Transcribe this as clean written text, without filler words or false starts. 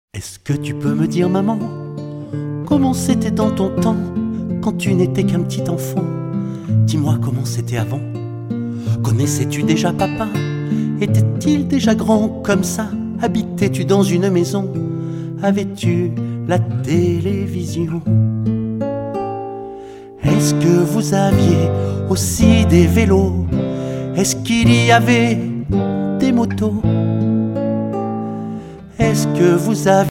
Est-ce que tu peux me dire, maman, comment c'était dans ton temps, quand tu n'étais qu'un petit enfant? Dis-moi comment c'était avant. Connaissais-tu déjà papa? Était-il déjà grand comme ça? Habitais-tu dans une maison? Avais-tu la télévision? Est-ce que vous aviez aussi des vélos? Est-ce qu'il y avait des motos? Est-ce que vous aviez